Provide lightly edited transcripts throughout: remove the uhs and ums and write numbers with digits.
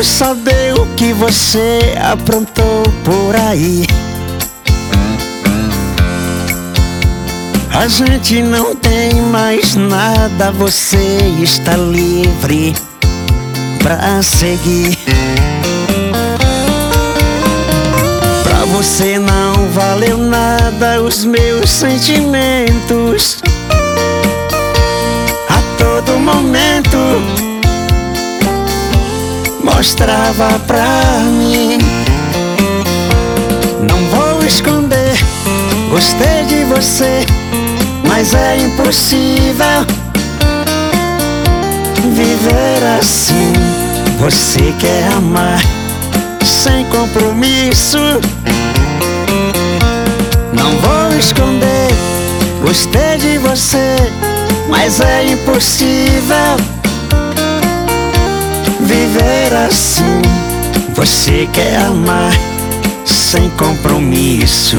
quero saber o que você aprontou por aí. A gente não tem mais nada, você está livre pra seguir. Pra você não valeu nada os meus sentimentos. A todo momento mostrava pra mim. Não vou esconder, gostei de você, mas é impossível viver assim. Você quer amar sem compromisso. Não vou esconder, gostei de você, mas é impossível viver assim. Você quer amar sem compromisso.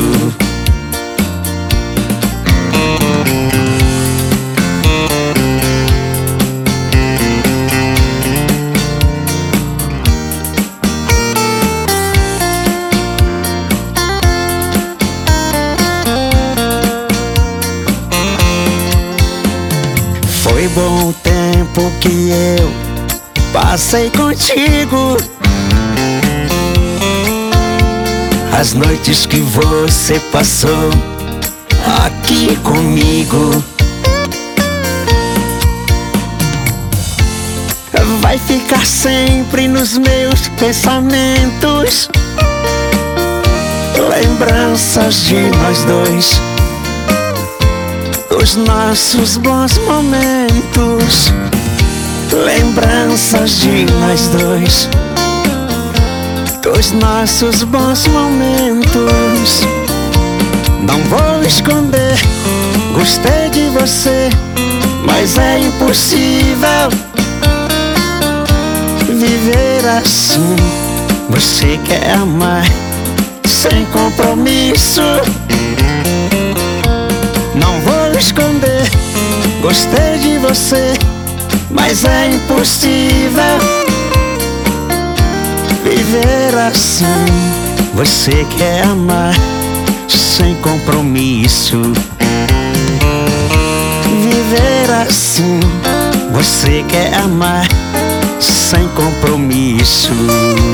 Foi bom o tempo que eu passei contigo. As noites que você passou aqui comigo. Vai ficar sempre nos meus pensamentos, lembranças de nós dois, os nossos bons momentos. Lembranças de nós dois, dos nossos bons momentos. Não vou esconder, gostei de você, mas é impossível viver assim. Você quer amar sem compromisso. Não vou esconder, gostei de você, mas é impossível viver assim. Você quer amar sem compromisso. Viver assim. Você quer amar sem compromisso.